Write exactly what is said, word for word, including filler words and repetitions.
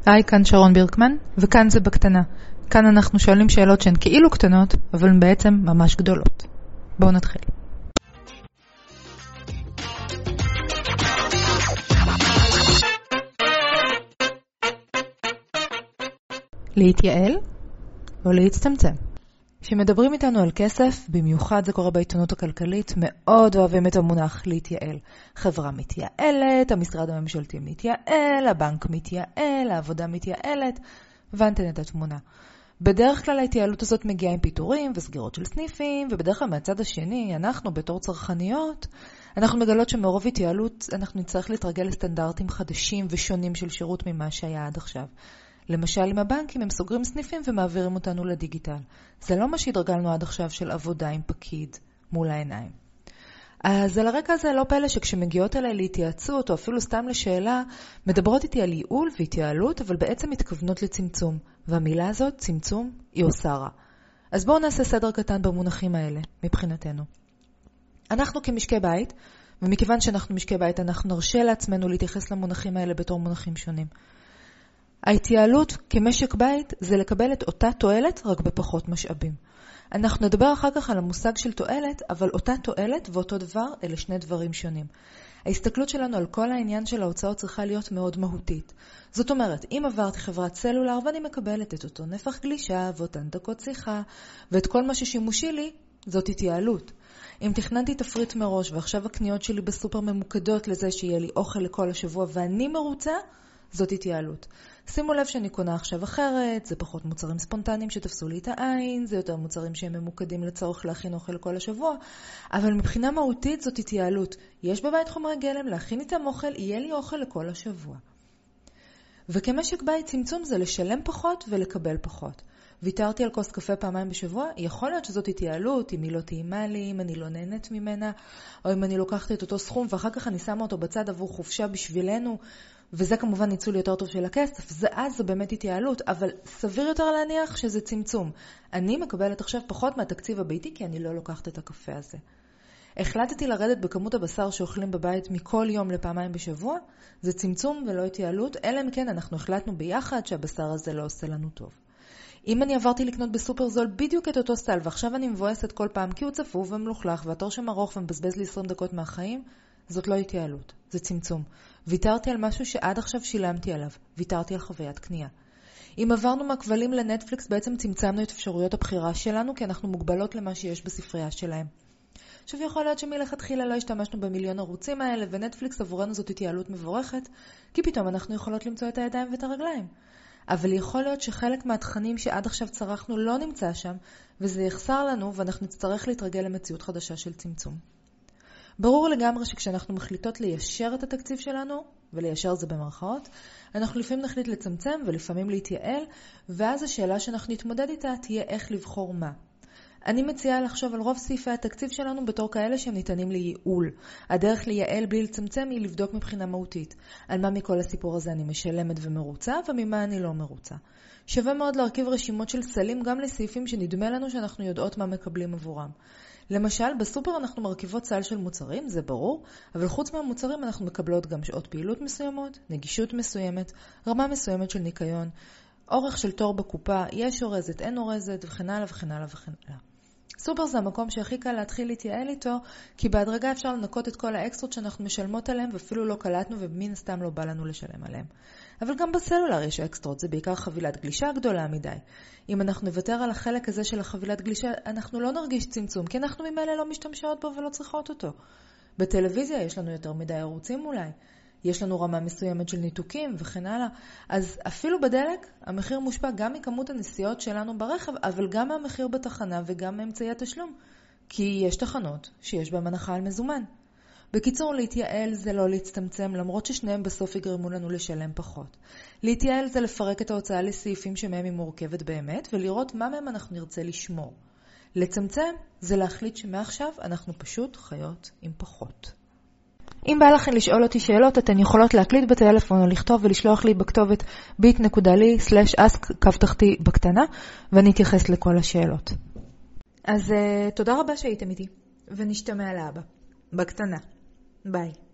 היי, כאן שרון בירקמן, וכאן זה בקטנה. כאן אנחנו שואלים שאלות שהן כאילו קטנות, אבל הן בעצם ממש גדולות. בואו נתחיל. להתייעל או להצטמצם? כשמדברים איתנו על כסף, במיוחד זה קורה בעיתונות הכלכלית, מאוד אוהבים את המונח להתייעל. חברה מתייעלת, המשרד הממשלתי מתייעל, הבנק מתייעל, העבודה מתייעלת, הבנתם את התמונה. בדרך כלל ההתייעלות הזאת מגיעה עם פיטורים וסגירות של סניפים, ובדרך כלל מהצד השני, אנחנו בתור צרכניות, אנחנו מגלות שמרוב התייעלות אנחנו נצטרך להתרגל לסטנדרטים חדשים ושונים של שירות ממה שהיה עד עכשיו. למשל, עם הבנקים הם סוגרים סניפים ומעבירים אותנו לדיגיטל. זה לא מה שהתרגלנו עד עכשיו של עבודה עם פקיד מול העיניים. אז על הרקע הזה לא פלא שכשמגיעות אליי להתייעצות או אפילו סתם לשאלה, מדברות איתי על ייעול והתייעלות, אבל בעצם מתכוונות לצמצום. והמילה הזאת, צמצום, היא עושה רע. אז בואו נעשה סדר קטן במונחים האלה, מבחינתנו. אנחנו כמשקי בית, ומכיוון שאנחנו משקי בית, אנחנו נרשה לעצמנו להתייחס למונחים האלה בתור מונחים שונים. ההתייעלות כמשק בית זה לקבל את אותה תועלת רק בפחות משאבים. אנחנו נדבר אחר כך על המושג של תועלת, אבל אותה תועלת ואותו דבר אלה שני דברים שונים. ההסתכלות שלנו על כל העניין של ההוצאות צריכה להיות מאוד מהותית. זאת אומרת, אם עברתי חברת סלולר ואני מקבלת את אותו נפח גלישה ואותן דקות שיחה ואת כל מה ששימושי לי, זאת התייעלות. אם תכננתי תפריט מראש ועכשיו הקניות שלי בסופר ממוקדות לזה שיהיה לי אוכל לכל השבוע ואני מרוצה, זאת התייעלות. שימו לב שאני קונה עכשיו אחרת, זה פחות מוצרים ספונטניים שתפסו לי את העין, זה יותר מוצרים שהם ממוקדים לצורך להכין אוכל לכל השבוע, אבל מבחינה מהותית זאת התייעלות. יש בבית חומרי גלם, להכין איתם אוכל, יהיה לי אוכל לכל השבוע. וכמשק בית צמצום זה לשלם פחות ולקבל פחות. ויתרתי על כוס קפה פעמיים בשבוע, יכול להיות שזאת התייעלות, אם היא לא טעימה לי, אם אני לא נהנית ממנה, או אם אני לוקחת את אותו סכום ואחר כך אני שמה אותו בצד עבור חופשה בשבילנו, וזה כמובן ניצול יותר טוב של הכסף, זה אז זה באמת התייעלות, אבל סביר יותר להניח שזה צמצום. אני מקבלת עכשיו פחות מהתקציב הביתי, כי אני לא לוקחת את הקפה הזה. החלטתי לרדת בכמות הבשר שאוכלים בבית מכל יום לפעמיים בשבוע, זה צמצום ולא התייעלות, אלא אם כן אנחנו החלטנו ביחד שהבשר הזה לא עושה לנו טוב. אם אני עברתי לקנות בסופר זול בדיוק את אותו סל, ועכשיו אני מבואסת כל פעם כי הוא צפוף ומלוכלך, והתור שם ארוך ומבזבז לי עשרים דקות מהחיים, זאת לא התייעלות, זה צמצום. ויתרתי על משהו שעד עכשיו שילמתי עליו, ויתרתי על חוויית קנייה. אם עברנו מהכבלים לנטפליקס, בעצם צמצמנו את אפשרויות הבחירה שלנו, כי אנחנו מוגבלות למה שיש בספרייה שלהם. עכשיו יכול להיות שמלכתחילה לא השתמשנו במיליון ערוצים האלה, ונטפליקס עבורנו זאת התייעלות מבורכת, כי פתאום אנחנו יכולות למצוא את הידיים ואת הרגליים. אבל יכול להיות שחלק מהתכנים שעד עכשיו צרכנו לא נמצא שם, וזה יחסר לנו, ואנחנו נצטרך להתרגל למציאות חדשה של צמצום. ברור לגמרי שכשאנחנו מחליטות ליישר את התקציב שלנו, וליישר זה במרכאות, אנחנו לפעמים נחליט לצמצם ולפעמים להתייעל, ואז השאלה שאנחנו נתמודד איתה תהיה איך לבחור מה. אני מציעה לחשוב על רוב סעיפי התקציב שלנו בתור כאלה שהם ניתנים לייעול. הדרך לייעל בלי לצמצם היא לבדוק מבחינה מהותית. על מה מכל הסיפור הזה אני משלמת ומרוצה, וממה אני לא מרוצה. שווה מאוד להרכיב רשימות של סלים גם לסעיפים שנדמה לנו שאנחנו יודעות מה מקבלים עבורם. למשל, בסופר אנחנו מרכיבות סל של מוצרים, זה ברור, אבל חוץ מהמוצרים אנחנו מקבלות גם שעות פעילות מסוימות, נגישות מסוימת, רמה מסוימת של ניקיון, אורך של תור בקופה, יש אורזת, אין אורזת, וכן הלאה וכן הלאה וכן הלאה. סופר זה המקום שהכי קל להתחיל להתייעל איתו, כי בהדרגה אפשר לנקות את כל האקסטרות שאנחנו משלמות עליהם, ואפילו לא קלטנו ומן סתם לא בא לנו לשלם עליהם. אבל גם בסלולר יש אקסטרות, זה בעיקר חבילת גלישה גדולה מדי. אם אנחנו נוותר על החלק הזה של החבילת גלישה, אנחנו לא נרגיש צמצום, כי אנחנו ממילא לא משתמשות בו ולא צריכות אותו. בטלוויזיה יש לנו יותר מדי ערוצים אולי. יש לנו רמה מסוימת של ניתוקים וכן הלאה. אז אפילו בדלק, המחיר מושפע גם מכמות הנסיעות שלנו ברכב, אבל גם מהמחיר בתחנה וגם מאמצעי התשלום. כי יש תחנות שיש בהן הנחה על מזומן. בקיצור, להתייעל זה לא להצטמצם, למרות ששניהם בסוף יגרמו לנו לשלם פחות. להתייעל זה לפרק את ההוצאה לסעיפים שמהם היא מורכבת באמת, ולראות מה מהם אנחנו נרצה לשמור. לצמצם זה להחליט שמעכשיו אנחנו פשוט חיות עם פחות. אם בא לכם לשאול אותי שאלות, אתן יכולות להקליט בטלפון או לכתוב ולשלוח לי בכתובת bit.ly סלש ask קו תחתי בקטנה, ואני אתייחס לכל השאלות. אז uh, תודה רבה שהייתם איתי, ונשתמע לאבא. בקטנה. ביי.